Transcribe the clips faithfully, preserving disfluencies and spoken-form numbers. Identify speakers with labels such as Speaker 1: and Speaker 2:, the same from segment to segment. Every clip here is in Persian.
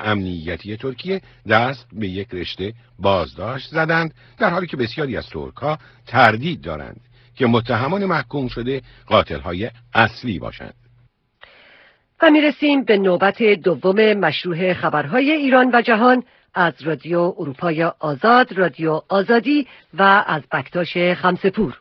Speaker 1: امنیتی ترکیه دست به یک رشته بازداشت زدند، در حالی که بسیاری از ترک‌ها تردید دارند که متهمان محکوم شده قاتل‌های اصلی باشند.
Speaker 2: و میرسیم به نوبت دوم مشروع خبرهای ایران و جهان از رادیو اروپای آزاد، رادیو آزادی و از بکتاش خمسه‌پور.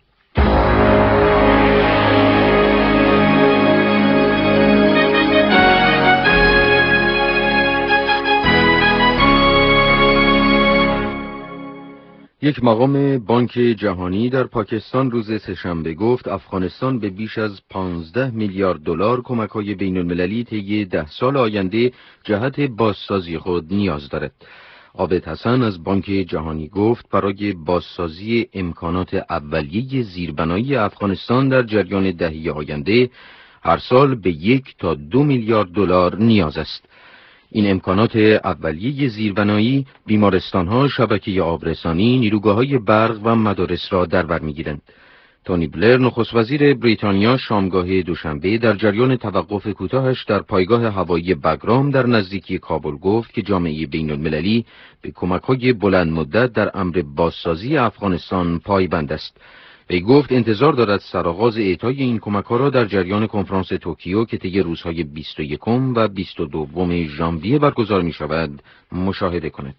Speaker 3: یک مقام بانک جهانی در پاکستان روز سه‌شنبه گفت افغانستان به بیش از پانزده میلیارد دلار کمک‌های بین‌المللی طی ده سال آینده جهت بازسازی خود نیاز دارد. عابد حسن از بانک جهانی گفت برای بازسازی امکانات اولیه زیربنایی افغانستان در جریان دهه آینده هر سال به یک تا دو میلیارد دلار نیاز است. این امکانات اولیه زیربنایی بیمارستان‌ها، شبکه آبرسانی، نیروگاه‌های برق و مدارس را در بر می‌گیرند. تونی بلر نخست وزیر بریتانیا شامگاه دوشنبه در جریان توقف کوتاهش در پایگاه هوایی بگرام در نزدیکی کابل گفت که جامعه بین‌المللی به کمک‌های بلند مدت در امر بازسازی افغانستان پایبند است. وی گفت انتظار دارد سرآغاز اعطای این کمک‌ها را در جریان کنفرانس توکیو که طی روزهای بیست و یکم و بیست و دوم ژانویه برگزار می‌شود مشاهده کند.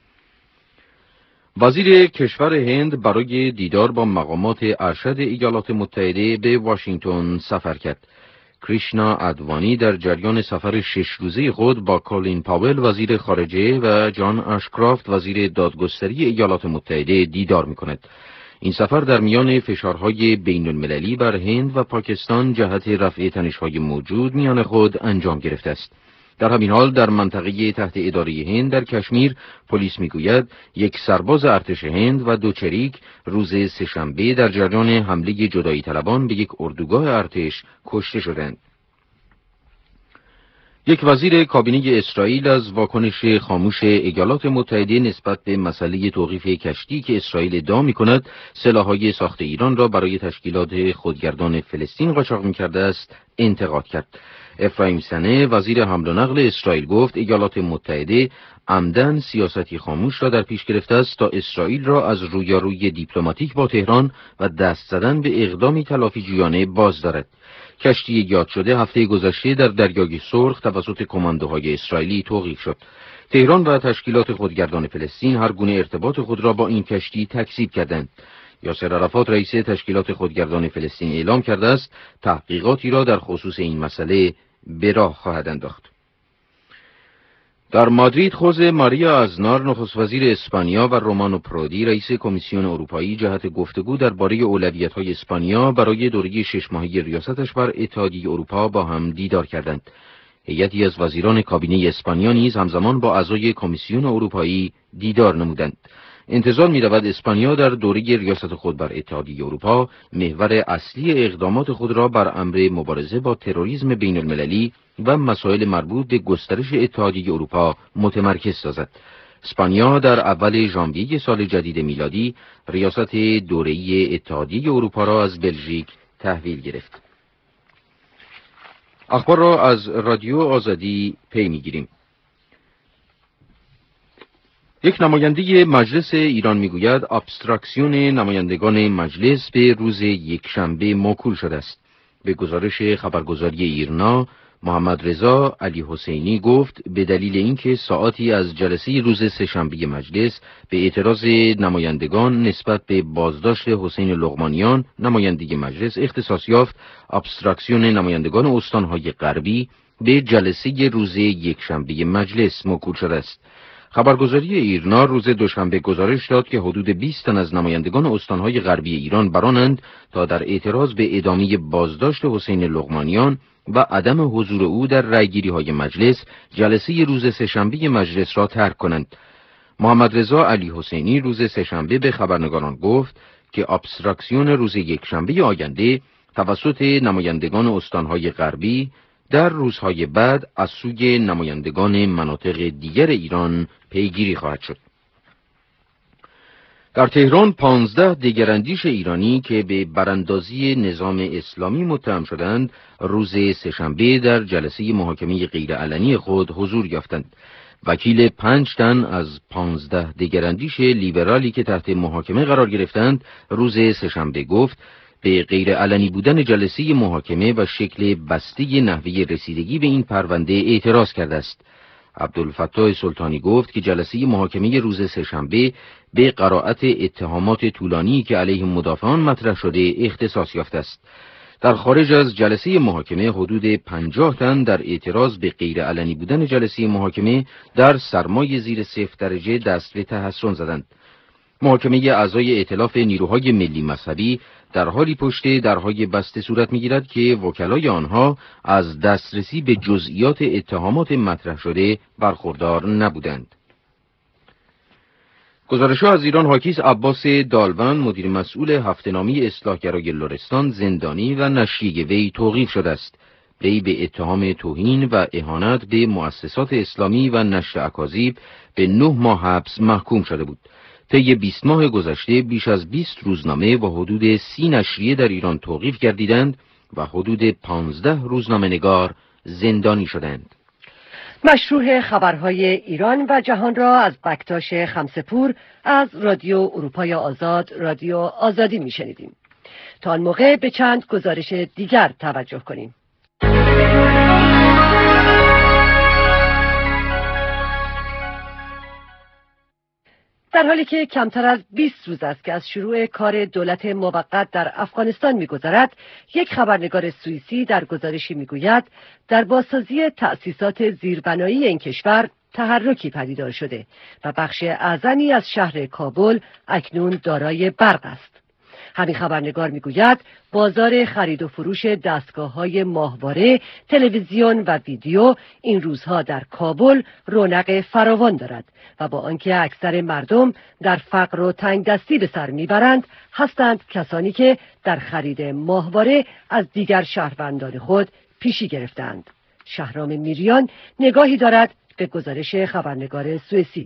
Speaker 3: وزیر کشور هند برای دیدار با مقامات ارشد ایالات متحده به واشنگتن سفر کرد. کریشنا ادوانی در جریان سفر شش روزه خود با کولین پاول وزیر خارجه و جان اشکرافت وزیر دادگستری ایالات متحده دیدار می‌کند. این سفر در میان فشارهای بین‌المللی بر هند و پاکستان جهت رفع تنش‌های موجود میان خود انجام گرفته است. در همین حال در منطقه تحت اداره هند در کشمیر پلیس میگوید یک سرباز ارتش هند و دو چریک روز سه‌شنبه در جریان حمله جدایی طلبان به یک اردوگاه ارتش کشته شدند. یک وزیر کابینه اسرائیل از واکنش خاموش ایالات متحده نسبت به مسئله توقیف کشتی که اسرائیل ادعا می‌کند سلاح‌های ساخت ایران را برای تشکیلات خودگردان فلسطین قاچاق می‌کرده است انتقاد کرد. افرایم سنه وزیر حمل و نقل اسرائیل گفت ایالات متحده عمدن سیاستی خاموش را در پیش گرفته است تا اسرائیل را از رویارویی دیپلماتیک با تهران و دست زدن به اقدامی تلافی‌جویانه باز دارد. کشتی یاد شده هفته گذشته در دریای سرخ توسط کماندوهای اسرائیلی توقیف شد. تهران و تشکیلات خودگردان فلسطین هر گونه ارتباط خود را با این کشتی تکذیب کردند. یاسر عرفات رئیس تشکیلات خودگردان فلسطین اعلام کرده است تحقیقاتی را در خصوص این مسئله به راه خواهد انداخت. در مادرید خوزه ماریا ازنار نخست وزیر اسپانیا و رومانو پرودی رئیس کمیسیون اروپایی جهت گفتگو درباره اولویت‌های اسپانیا برای دوره شش ماهه ریاستش بر اتحادیه اروپا با هم دیدار کردند. هیئتی از وزیران کابینه اسپانیا نیز همزمان با اعضای کمیسیون اروپایی دیدار نمودند. انتظار می‌رود اسپانیا در دوره ریاست خود بر اتحادیه اروپا محور اصلی اقدامات خود را بر امر مبارزه با تروریسم بین‌المللی و مسائل مربوط به گسترش اتحادیه اروپا متمرکز سازد. اسپانیا در اول ژانویه سال جدید میلادی ریاست دوره‌ای اتحادیه اروپا را از بلژیک تحویل گرفت. اخبار را از رادیو آزادی پی می‌گیریم. یک نماینده مجلس ایران میگوید ابستراکسیون نمایندگان مجلس به روز یکشنبه موکول شده است. به گزارش خبرگزاری ایرنا، محمد رضا علی حسینی گفت به دلیل اینکه ساعاتی از جلسه روز سه‌شنبه مجلس به اعتراض نمایندگان نسبت به بازداشت حسین لقمانیان نماینده مجلس اختصاص یافت، ابستراکسیون نمایندگان استانهای غربی به جلسه روز یکشنبه مجلس موکول شده است. خبرگزاری ایرنا روز دوشنبه گزارش داد که حدود بیست تن از نمایندگان استانهای غربی ایران برانند تا در اعتراض به ادامه بازداشت حسین لقمانیان و عدم حضور او در رأیگیری‌های مجلس جلسه روز سه‌شنبه مجلس را ترک کنند. محمد رضا علی حسینی روز سه‌شنبه به خبرنگاران گفت که ابستراکسیون روز یکشنبه آینده توسط نمایندگان استانهای غربی در روزهای بعد از سوی نمایندگان مناطق دیگر ایران پیگیری خواهد شد. در تهران پانزده دگراندیش ایرانی که به براندازی نظام اسلامی متهم شدند روز سه‌شنبه در جلسه محاکمه غیرعلنی خود حضور یافتند. وکیل پنج تن از پانزده دگراندیش لیبرالی که تحت محاکمه قرار گرفتند روز سه‌شنبه گفت به غیر علنی بودن جلسه محاکمه و شکل بسته نحوه رسیدگی به این پرونده اعتراض کرده است. عبدالفتاح سلطانی گفت که جلسه محاکمه روز سه‌شنبه به قرائت اتهامات طولانی که علیه مدافعان مطرح شده اختصاص یافته است. در خارج از جلسه محاکمه حدود پنجاه تن در اعتراض به غیر علنی بودن جلسه محاکمه در سرمای زیر صفر درجه دست به تحسن زدند. محاکمه اعضای ائتلاف نیروهای ملی مذهبی در حالی پشت درهای بسته صورت می‌گیرد که وکلای آنها از دسترسی به جزئیات اتهامات مطرح شده برخوردار نبودند. گزارش‌ها از ایران حاکی است عباس دالون مدیر مسئول هفته‌نامه اصلاحگرای لرستان زندانی و نشریه وی توقیف شده است. وی به اتهام توهین و اهانت به مؤسسات اسلامی و نشر اکاذیب به نه ماه حبس محکوم شده بود. طی بیست ماه گذشته بیش از بیست روزنامه و حدود سی نشریه در ایران توقیف گردیدند و حدود پانزده روزنامه‌نگار زندانی شدند.
Speaker 2: مشروح خبرهای ایران و جهان را از بکتاش خمسه‌پور از رادیو اروپای آزاد رادیو آزادی میشنیدیم. تا آن موقع به چند گزارش دیگر توجه کنیم. در حالی که کمتر از بیست روز است که از شروع کار دولت موقت در افغانستان می‌گذرد، یک خبرنگار سوئیسی در گزارشی می‌گوید در بازسازی تأسیسات زیربنایی این کشور تحرکی پدیدار شده و بخش اعظمی از شهر کابل اکنون دارای برق است. همین خبرنگار میگوید بازار خرید و فروش دستگاه‌های ماهواره، تلویزیون و ویدیو این روزها در کابل رونق فراوان دارد و با آنکه اکثر مردم در فقر و تنگ دستی به سر میبرند، هستند کسانی که در خرید ماهواره از دیگر شهروندان خود پیشی گرفتند. شهرام میریان نگاهی دارد به گزارش خبرنگار سوئیسی.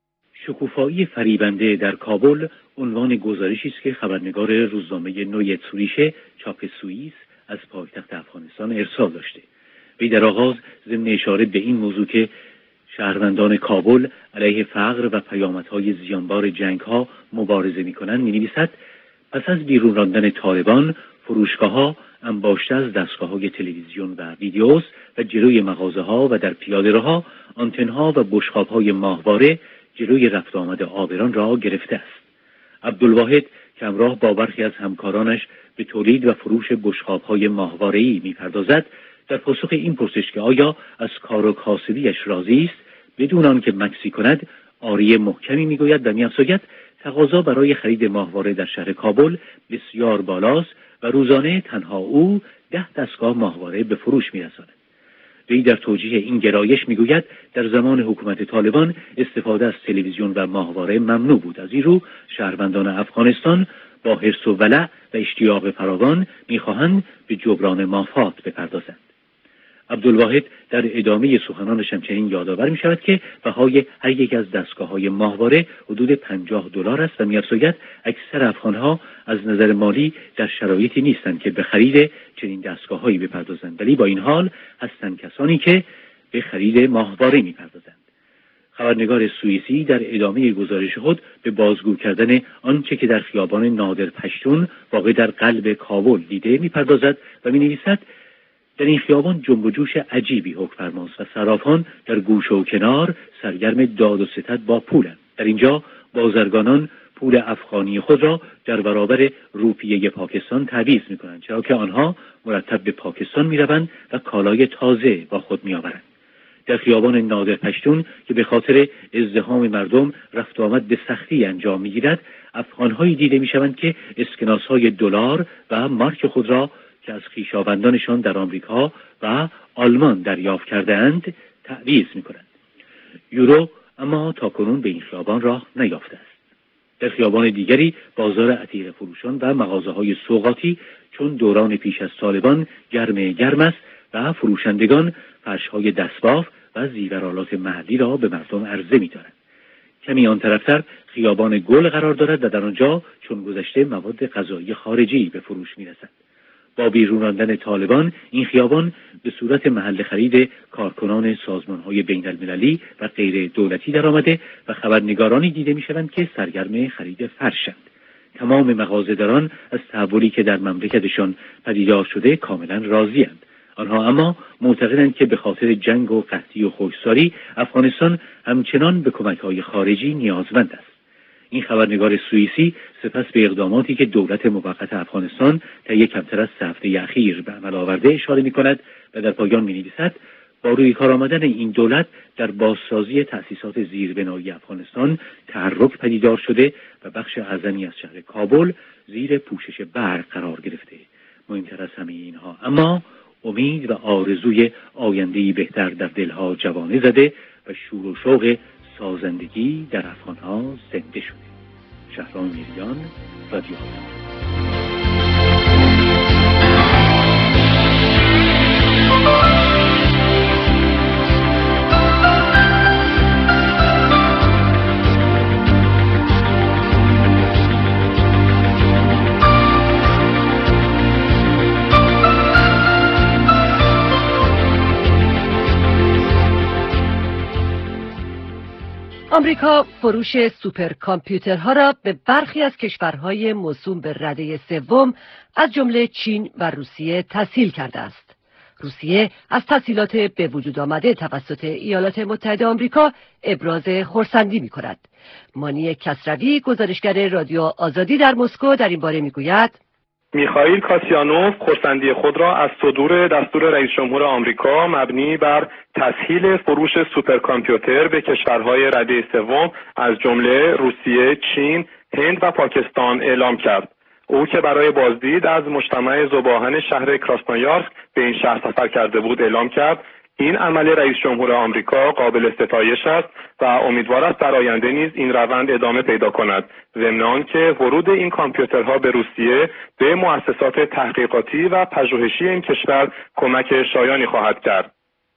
Speaker 4: شکوفایی فریبنده در کابل عنوان گزارشی است که خبرنگار روزنامه نوی زوریشه چاپ سوئیس از پایتخت افغانستان ارسال داشته. وی در آغاز ضمن اشاره به این موضوع که شهروندان کابل علیه فقر و پیامدهای زیانبار جنگ‌ها مبارزه می‌کنند می‌نویسد پس از بیرون راندن طالبان فروشگاه‌ها انباشته از دستگاه‌های تلویزیون و ویدیوز و جلوی مغازه‌ها و در پیاده‌روها آنتن‌ها و بشقاب‌های ماهواره جلوی رفت آمد عابران را گرفته است. عبدالواحد که همراه با برخی از همکارانش به تولید و فروش بشقاب‌های ماهواره‌ای می‌پردازد، در پاسخ این پرسش که آیا از کار و کاسبیش راضی است بدون آنکه مکسی کند آری محکمی میگوید و می‌افزاید تقاضا برای خرید ماهواره در شهر کابل بسیار بالاست و روزانه تنها او ده دستگاه ماهواره به فروش می‌رساند. وی در توجیه این گرایش میگوید در زمان حکومت طالبان استفاده از تلویزیون و ماهواره ممنوع بود. از این رو شهروندان افغانستان با حرص و ولع و اشتیاق فراوان میخواهند به جبران مافات بپردازند. عبدالواحد در ادامه سخنانش همچنین یادآور می شود که بهای هر یک از دستگاه‌های ماهواره حدود پنجاه دلار است و می‌افزاید اکثر افغان‌ها از نظر مالی در شرایطی نیستند که به خرید چنین دستگاه‌هایی بپردازند، ولی با این حال هستند کسانی که به خرید ماهواره می‌پردازند. خبرنگار سوئیسی در ادامه گزارش خود به بازگو کردن آنچه که در خیابان نادر پشتون واقع در قلب کابل دیده می‌پردازد و می‌نویسد در این خیابان جنب و جوش عجیبی حکم فرماست و صرافان در گوشه و کنار سرگرم داد و ستد با پولند. در اینجا بازرگانان پول افغانی خود را در برابر روپیه پاکستان تعویض می‌کنند، چرا که آنها مرتب به پاکستان می‌روند و کالای تازه با خود می‌آورند. در خیابان نادر پشتون که به خاطر ازدحام مردم رفت و آمد به سختی انجام می‌گیرد، افغان‌هایی دیده می‌شوند که اسکناس‌های دلار و مارک خود را که از خویشاوندانشان در آمریکا و آلمان دریافت کرده‌اند تعویض می‌کنند. یورو اما تاکنون به این خیابان راه نیافته است. در خیابان دیگری بازار عتیق فروشان و مغازه‌های سوغاتی چون دوران پیش از طالبان گرم گرم است و فروشندگان فرش‌های دستباف و زیورآلات محلی را به مردم عرضه می‌دارند. کمی آن طرفتر خیابان گل قرار دارد و در آنجا چون گذشته مواد غذایی خارجی به فروش می‌رسد. با بیرون راندن طالبان این خیابان به صورت محل خرید کارکنان سازمان‌های بین‌المللی و غیر دولتی درآمده و خبرنگارانی دیده می‌شوند که سرگرم خرید فرشند. تمام مغازه‌داران از تحولی که در مملکتشان پدیدار شده کاملا راضی‌اند. آنها اما معتقدند که به خاطر جنگ و قحطی و خشکسالی افغانستان همچنان به کمک‌های خارجی نیازمند است. این خبرنگار سوئیسی سپس به اقداماتی که دولت موقت افغانستان طی کمتر از سه هفته اخیر به عمل آورده اشاره می‌کند و در پایان می‌نویسد: با روی کار آمدن این دولت در بازسازی تأسیسات زیربنایی افغانستان تحرک پدیدار شده و بخش اعظمی از شهر کابل زیر پوشش برق قرار گرفته. مهمتر از همه اینها اما امید و آرزوی آینده‌ای بهتر در دلها جوانه زده و شور و شوق سازندگی در افغان‌ها زنده شده. شهرام میریان، رادیو آزادی.
Speaker 2: آمریکا فروش سوپر کامپیوترها را به برخی از کشورهای موسوم به رده سوم از جمله چین و روسیه تسهیل کرده است. روسیه از تسهیلات به وجود آمده توسط ایالات متحده آمریکا ابراز خرسندی می کند. مانی کسروی، گزارشگر رادیو آزادی در مسکو، در این باره می گوید:
Speaker 5: میخائیل کاسیانوف خرسندی خود را از صدور دستور رئیس جمهور آمریکا مبنی بر تسهیل فروش سوپرکامپیوتر به کشورهای رده سوم از جمله روسیه، چین، هند و پاکستان اعلام کرد. او که برای بازدید از مجتمع ذوب‌آهن شهر کراسنویارسک به این شهر سفر کرده بود اعلام کرد این عمل رئیس جمهور آمریکا قابل ستایش است و امیدوار است در آینده نیز این روند ادامه پیدا کند، ضمن آنکه ورود این کامپیوترها به روسیه به مؤسسات تحقیقاتی و پژوهشی این کشور کمک شایانی خواهد کرد.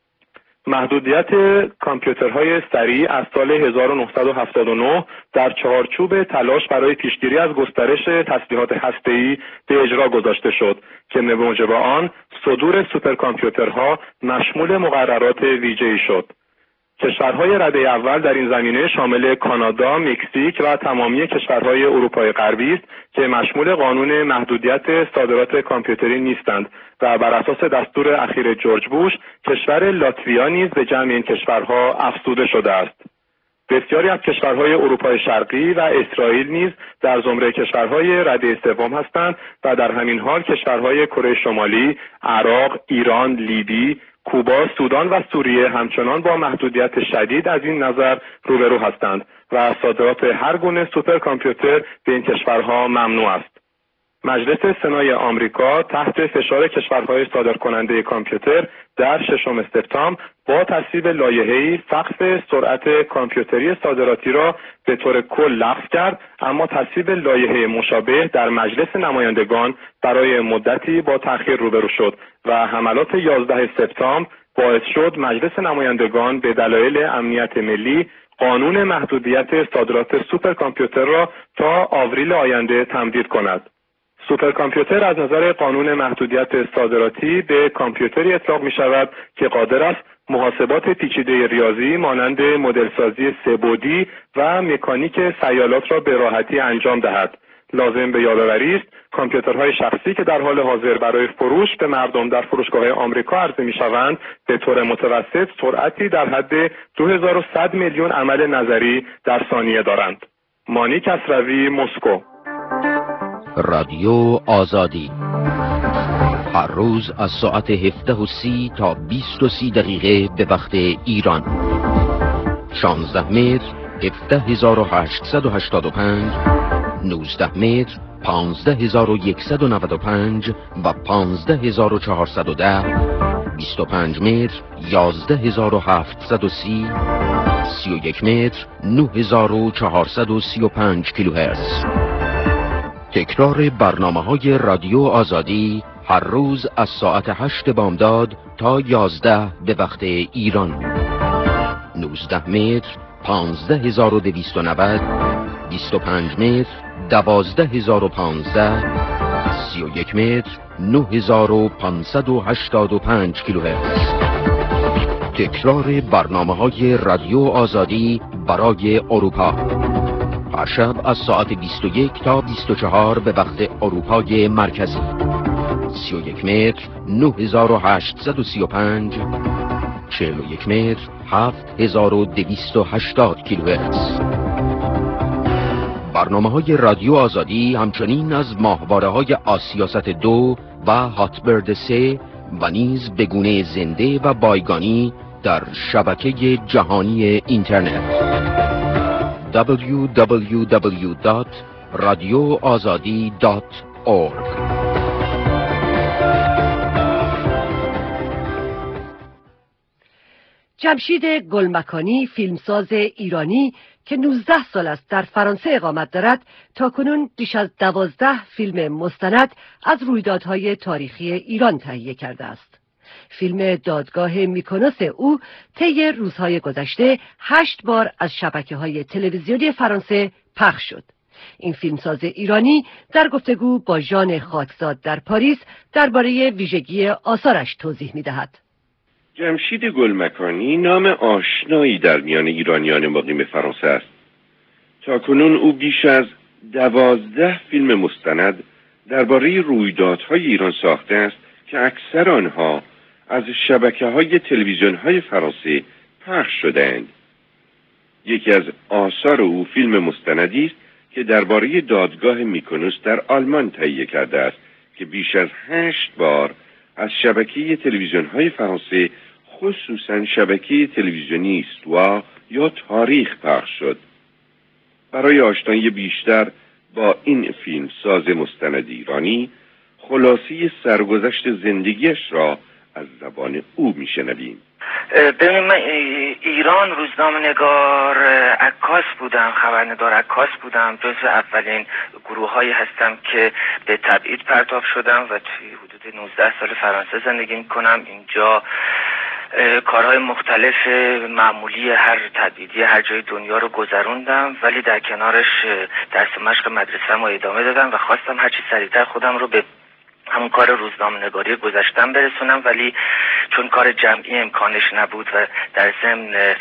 Speaker 5: محدودیت کامپیوترهای سریع از سال هزار و نهصد و هفتاد و نه در چارچوب تلاش برای پیشگیری از گسترش تسلیحات هسته‌ای به اجرا گذاشته شد که به موجب آن صدور سوپرکامپیوترها مشمول مقررات ویژه‌ای شد. کشورهای رده اول در این زمینه شامل کانادا، مکزیک و تمامی کشورهای اروپای غربی است که مشمول قانون محدودیت صادرات کامپیوتری نیستند و بر اساس دستور اخیر جورج بوش کشور لاتویا نیز به جمع این کشورها افزوده شده است. بسیاری از کشورهای اروپای شرقی و اسرائیل نیز در زمره کشورهای رده سوم هستند و در همین حال کشورهای کره شمالی، عراق، ایران، لیبی، کوبا، سودان و سوریه همچنان با محدودیت شدید از این نظر روبرو هستند و صادرات هر گونه سوپر کامپیوتر به این کشورها ممنوع است. مجلس سنای آمریکا تحت فشار کشورهای صادرکننده کامپیوتر در ششم سپتامبر با تصویب لایحه‌ای سقف سرعت کامپیوتری صادراتی را به طور کل لغو کرد، اما تصویب لایحه مشابه در مجلس نمایندگان برای مدتی با تأخیر روبرو شد و حملات یازده سپتامبر باعث شد مجلس نمایندگان به دلایل امنیت ملی قانون محدودیت صادرات سوپر کامپیوتر را تا آوریل آینده تمدید کند. سوپرکامپیوتر از نظر قانون محدودیت صادراتی به کامپیوتری اطلاق می شود که قادر است محاسبات پیچیده ریاضی مانند مدلسازی سه‌بعدی و مکانیک سیالات را به راحتی انجام دهد. لازم به یادآوری است کامپیوترهای شخصی که در حال حاضر برای فروش به مردم در فروشگاه آمریکا عرضه می شوند به طور متوسط سرعتی در حد دو هزار و صد میلیون عمل نظری در ثانیه دارند. مانی کسروی، مسکو.
Speaker 3: رادیو آزادی هر روز از ساعت هفده و سی تا بیست و سی دقیقه به وقت ایران. شانزده متر هفده هزار و هشتصد و هشتاد و پنج، نوزده متر پانزده هزار و یکصد و نود و پنج و پانزده هزار و چهارصد و ده، بیست و پنج متر یازده هزار و هفتصد و سی، سی و یک متر نه هزار و چهارصد و سی و پنج کیلوهرتز. تکرار برنامه‌های رادیو آزادی هر روز از ساعت هشت بامداد تا یازده به وقت ایران. نوزده متر پانزده هزار و دویست و نود، بیست و پنج متر دوازده هزار و پانزده، سی و یک متر نه هزار و پانصد و هشتاد و پنج کیلوهرتز. تکرار برنامه‌های رادیو آزادی برای اروپا هر شب از ساعت بیست و یک تا بیست و چهار به وقت اروپای مرکزی. سی و یک متر نه هزار و هشتصد و سی و پنج، چهل و یک متر هفت هزار و دویست و هشتاد کیلوهرتز. برنامه‌های رادیو آزادی همچنین از ماهواره‌های آسیاست دو و هاتبرد سه و نیز به گونه زنده و بایگانی در شبکه جهانی اینترنت دبلیو دبلیو دبلیو دات رادیو آزادی دات اورگ.
Speaker 2: جمشید گلمکانی، فیلمساز ایرانی که نوزده سال است در فرانسه اقامت دارد، تاکنون بیش از دوازده فیلم مستند از رویدادهای تاریخی ایران تهیه کرده است. فیلم دادگاه میکونوس او طی روزهای گذشته هشت بار از شبکه‌های تلویزیونی فرانسه پخش شد. این فیلمساز ایرانی در گفتگو با ژان خاکزاد در پاریس درباره ویژگی آثارش توضیح می‌دهد.
Speaker 1: جمشید گلمکانی نام آشنایی در میان ایرانیان مقیم فرانسه است. تاکنون او بیش از دوازده فیلم مستند درباره رویدادهای ایران ساخته است که اکثر آنها از شبکه‌های تلویزیون‌های فرانسه پخش شده‌اند. یکی از آثار او فیلم مستندی است که درباره دادگاه میکونوس در آلمان تهیه کرده است که بیش از هشت بار از شبکه تلویزیون‌های فرانسه، خصوصاً شبکه تلویزیونی استوا یا تاریخ پخش شد. برای آشنایی بیشتر با این فیلم ساز مستند ایرانی، خلاصی سرگذشت زندگیش را از زبان او میشنویم.
Speaker 6: ببین، من ایران روزنامه‌نگار عکاس بودم، خبرنگار عکاس بودم. جزو اولین گروه‌هایی هستم که به تبعید پرتاب شدم و توی حدود نوزده سال فرانسه زندگی می‌کنم. اینجا کارهای مختلف معمولی هر تبعیدی هر جای دنیا رو گذروندم، ولی در کنارش درس و مشق مدرسه‌مو ادامه دادم و خواستم هرچی سریعتر خودم رو به همون کار روزنامه‌نگاری گذشتم برسونم، ولی چون کار جمعی امکانش نبود و در ضمن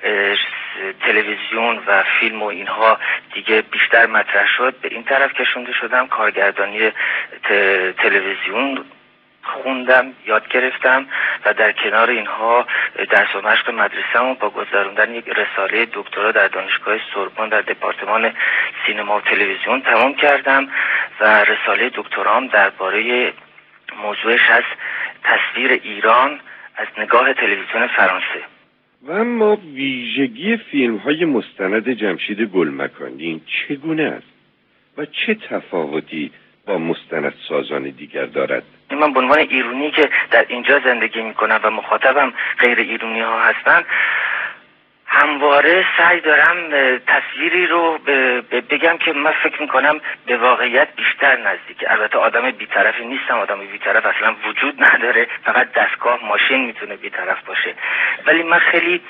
Speaker 6: تلویزیون و فیلم و اینها دیگه بیشتر مطرح شد، به این طرف کشونده شدم. کارگردانی تلویزیون خوندم، یاد گرفتم و در کنار اینها درس و مشق مدرسه‌مو با گذراندن یک رساله دکترا در دانشگاه سوربن در دپارتمان سینما و تلویزیون تمام کردم و رساله دکترام درباره موضوعش از تصویر ایران از نگاه تلویزیون فرانسه.
Speaker 1: و اما ویژگی فیلم‌های مستند جمشید گلمکانی چگونه است و چه تفاوتی با مستندسازان دیگر دارد؟
Speaker 6: من به عنوان ایرانی که در اینجا زندگی میکنم و مخاطبم غیر ایرانی ها هستن، همواره سعی دارم تصویری رو بگم که من فکر میکنم به واقعیت بیشتر نزدیکه. البته آدم بی‌طرفی نیستم، آدم بی‌طرف اصلا وجود نداره، فقط دستگاه ماشین میتونه بی‌طرف باشه. ولی من خیلی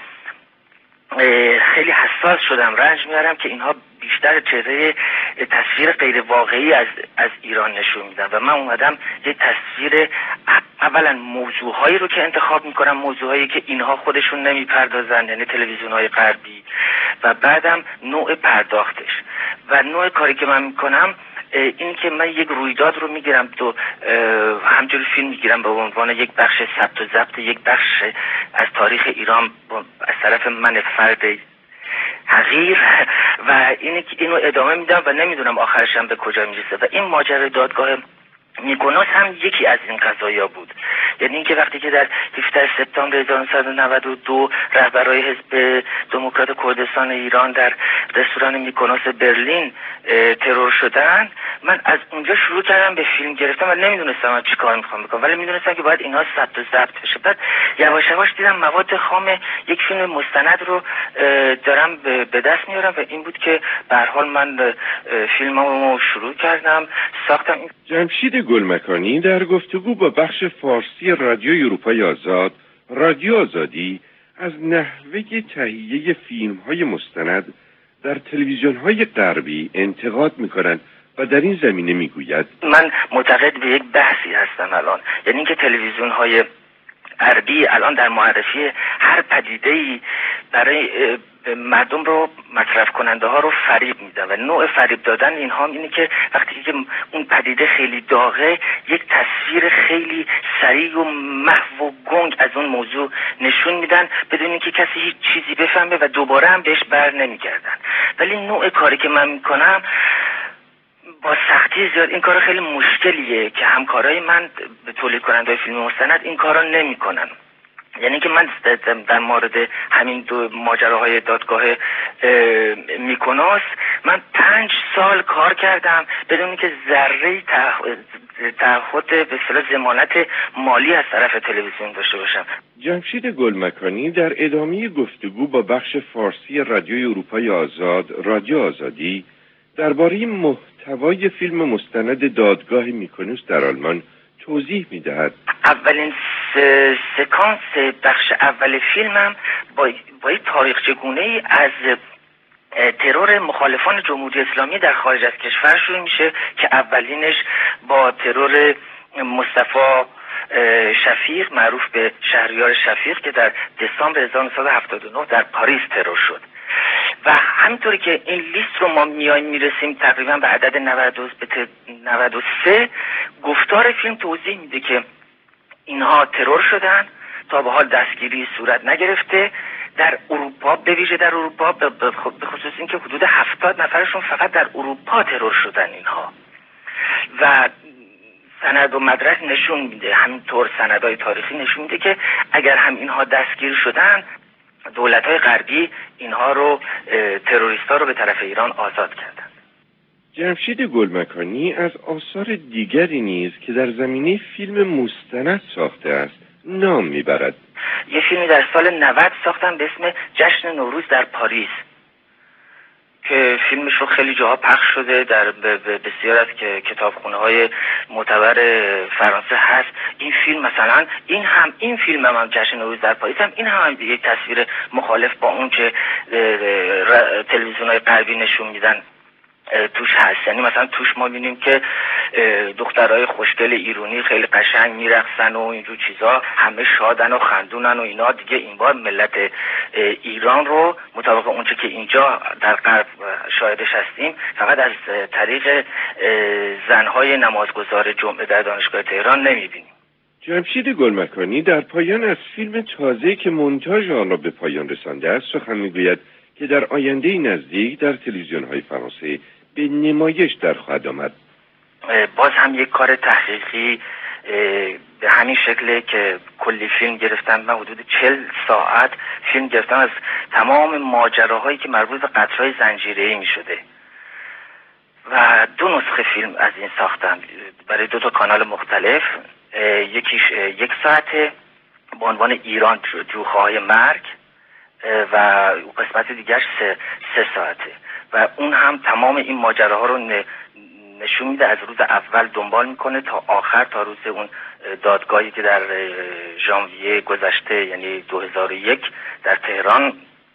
Speaker 6: خیلی حساس شدم، رنج میارم که اینها بیشتر چهره تصویر غیر واقعی از از ایران نشون میدن و من اومدم یه تصویر، اولا موضوعهایی رو که انتخاب میکنم، موضوعهایی که اینها خودشون نمیپردازن، یعنی تلویزیون‌های غربی، و بعدم نوع پرداختش و نوع کاری که من میکنم این که من یک رویداد رو میگیرم، تو همجوری فیلم میگیرم به عنوان یک بخش ثبت و ضبط یک بخش از تاریخ ایران از طرف من فرد حقیر و این اینو ادامه میدم و نمیدونم آخرشم به کجا میرسه. و این ماجرای دادگاه میکونوس هم یکی از این قضایا بود. یعنی اینکه وقتی که در هفدهم سپتامبر هزار و نهصد و نود و دو رهبرای حزب دموکرات کردستان ایران در رستوران میکونوس برلین ترور شدن، من از اونجا شروع کردم به فیلم گرفتم و نمیدونستم من چی کار میخوام بکنم، ولی میدونستم که باید اینها ثبت و ضبط بشه. بعد یواش یواش دیدم مواد خام یک فیلم مستند رو دارم به دست میارم و این بود که به هر حال من فیلممو شروع کردم ساختم.
Speaker 1: جمشید گلمکانی در گفتگو با بخش فارسی رادیو اروپای آزاد، رادیو آزادی، از نحوه تهیه فیلم‌های مستند در تلویزیون‌های غربی انتقاد می‌کنند و در این زمینه میگوید
Speaker 6: من معتقد به یک بحثی هستم الان، یعنی اینکه تلویزیون های غربی الان در معرفی هر پدیده‌ای برای مردم رو مصرف کننده ها رو فریب میدن و نوع فریب دادن اینها اینه که وقتی که اون پدیده خیلی داغه یک تصویر خیلی سریع و محو و گنگ از اون موضوع نشون میدن بدون اینکه کسی هیچ چیزی بفهمه و دوباره هم بهش بر نمیگردن. ولی نوع کاری که من میکنم با سختی زیاد، این کار خیلی مشکلیه که همکارای من به تولید کننده فیلم مستند این کارا نمیکنن. یعنی که من در مورد همین دو ماجراهای دادگاه میکناس من پنج سال کار کردم بدون که ذره تعهد به اصطلاح ضمانت مالی از طرف تلویزیون داشته باشم.
Speaker 1: جمشید گلمکانی در ادامه گفتگو با بخش فارسی رادیوی اروپای آزاد، رادیو آزادی، درباره محتوای فیلم مستند دادگاه میکنوس در آلمان توضیح میدهد.
Speaker 6: اولین سکانس بخش اول فیلمم با با تاریخ چگونه ای از ترور مخالفان جمهوری اسلامی در خارج از کشور شروع میشه که اولینش با ترور مصطفی شفیق معروف به شهریار شفیق که در دسامبر هزار و نهصد و هفتاد و نه در پاریس ترور شد. و همینطوری که این لیست رو ما میایم میرسیم تقریبا به عدد نود و سه، گفتار فیلم توضیح میده که اینها ترور شدن، تا به حال دستگیری صورت نگرفته در اروپا، به ویژه در اروپا، به خصوص این که حدود هفتاد نفرشون فقط در اروپا ترور شدن اینها. و سند و مدرک نشون میده، همینطور سندهای تاریخی نشون میده که اگر هم اینها دستگیر شدن دولت‌های غربی اینها رو، تروریست‌ها رو به طرف ایران آزاد کردن.
Speaker 1: جمشید گلمکانی از آثار دیگری نیز که در زمینه فیلم مستند ساخته است نام میبرد.
Speaker 6: یه فیلمی در سال نود ساختم به اسم جشن نوروز در پاریس که فیلمش رو خیلی جاها پخش شده، در بسیار از کتابخونه‌های معتبر فرانسه هست. این فیلم مثلا این هم این فیلم هم, هم جشن نوروز در پاریس هم این هم, هم یک تصویر مخالف با اون که تلویزیون‌های غربی نشون میدن توش هست. یعنی مثلا توش ما می‌بینیم که دخترای خوشگل ایرانی خیلی قشنگ میرقصن و اینجور چیزا، همه شادن و خندونن و اینا. دیگه این بار ملت ایران رو مطابق اونچه که اینجا در غرب شاهدش هستیم فقط از طریق زنهای نمازگزار جمعه در دانشگاه تهران نمی‌بینیم.
Speaker 1: جمشید گلمکانی در پایان از فیلم تازه‌ای که مونتاژ آن را به پایان رسانده است سخن می‌گوید که در آینده نزدیک در تلویزیون‌های فرانسه به نمایش در خواهد آمد.
Speaker 6: باز هم یک کار تحقیقی به همین شکله که کلی فیلم گرفتم. من حدود چهل ساعت فیلم گرفتم از تمام ماجراهایی که مربوط به قتل‌های زنجیره‌ای می‌شده و دو نسخه فیلم از این ساختم برای دو تا کانال مختلف. یکیش یک ساعته با عنوان ایران جوخه‌های مرگ و قسمت دیگرش سه, سه ساعته و اون هم تمام این ماجراها رو نشون میده، از روز اول دنبال میکنه تا آخر، تا روز اون دادگاهی که در ژانویه گذشته یعنی دو هزار و یک در تهران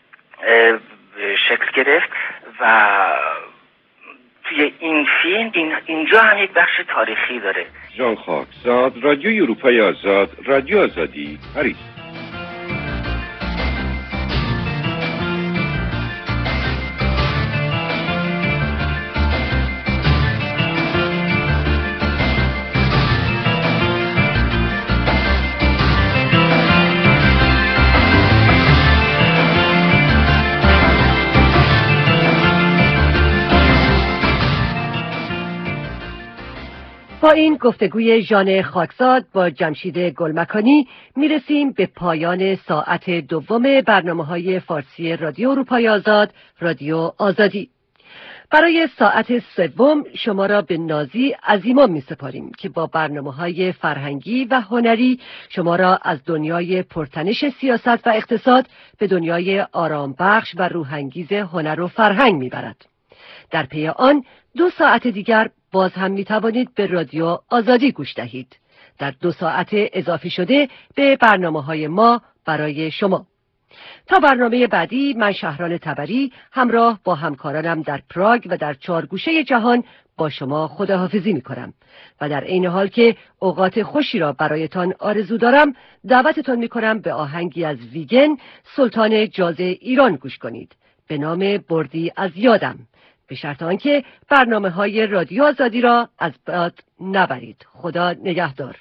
Speaker 6: شکل گرفت. و توی این فیلم این اینجا هم یک بخش تاریخی داره.
Speaker 1: جان خاکزاد، رادیوی اروپای آزاد، رادیو آزادی، پاریس.
Speaker 2: با این گفتگوی ژان خاکزاد با جمشید گلمکانی میرسیم به پایان ساعت دوم برنامه‌های فارسی رادیو اروپای آزاد، رادیو آزادی. برای ساعت سوم شما را به نازی عظیما می‌سپاریم که با برنامه‌های فرهنگی و هنری شما را از دنیای پرتنش سیاست و اقتصاد به دنیای آرامبخش و روحانگیز هنر و فرهنگ می‌برد. در پی آن دو ساعت دیگر باز هم می توانید به رادیو آزادی گوش دهید. در دو ساعت اضافی شده به برنامه‌های ما برای شما. تا برنامه بعدی، من شهران تبری همراه با همکارانم در پراگ و در چهار گوشه جهان با شما خداحافظی می کنم و در عین حال که اوقات خوشی را برایتان آرزو دارم، دعوتتان می کنم به آهنگی از ویگن، سلطان جاز ایران گوش کنید به نام بردی از یادم، به شرط آنکه برنامه‌های رادیو آزادی را از باد نبرید. خدا نگهدار.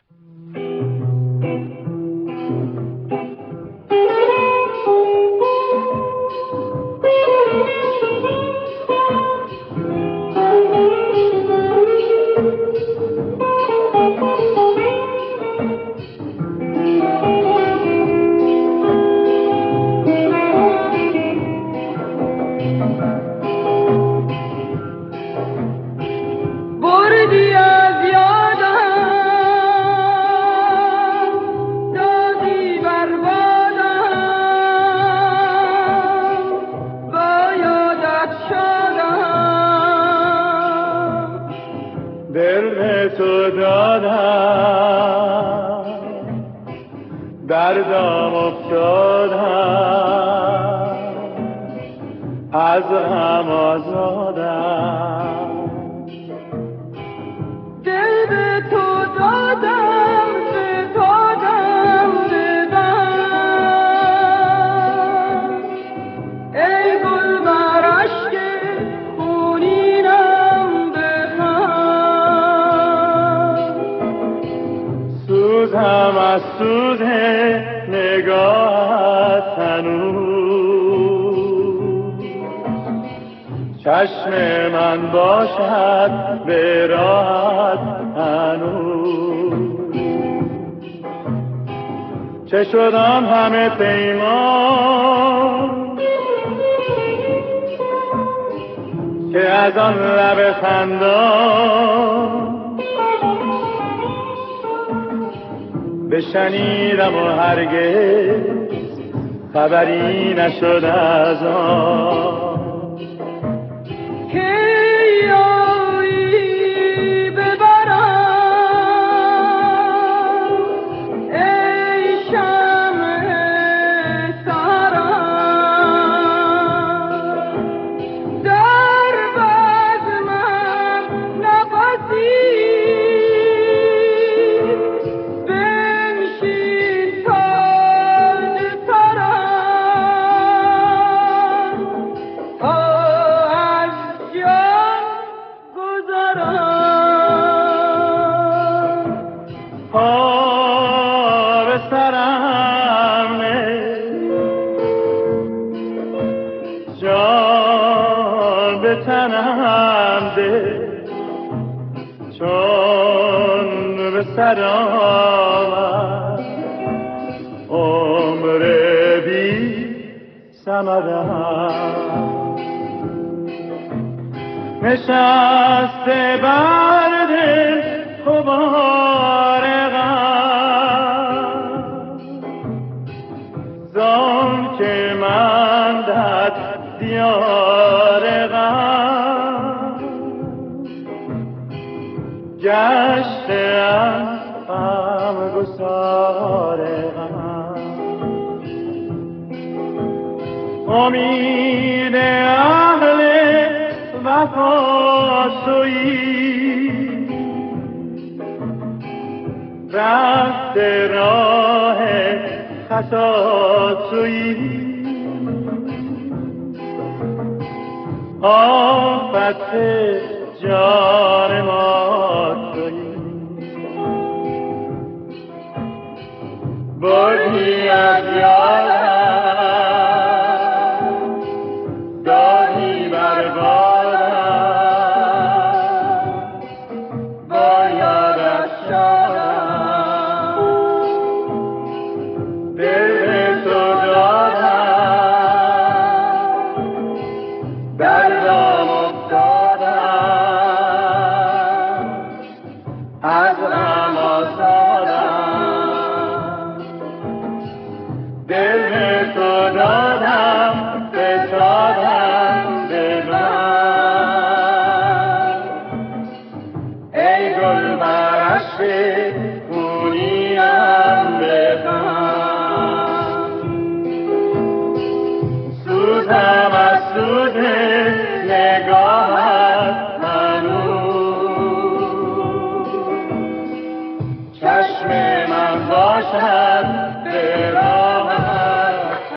Speaker 7: دردم افتادم از هم آزادم، دل به تو دادم فتادم بدم، ای گل بر اشک خونینم بخند، سوزم از سوز نگاهت هنوز، چشم من باشد به راهت هنوز، چه شدم همه پیمان که از آن لب خندان بشنیدم و هرگز خبری نشد از آن، که یاری ببرم ای شمع سرم، در بزمم نفسی سر آمد عمر بی ثمرم، نشسته بر دل غبار غم، زان که من در دیار غم گشتم غم گسار غم، امید اهل وفا تویی، رفت راه خطا تویی، آفت جان ما تویی، بردی از یادم دادی بر بادم، با یادت شادم، دل به تو دادم، دردم افتادم از غم آزادم، دل به تو دادم فتادم به من، ای گل بر اشک خونینم بخند، سوزم از سوز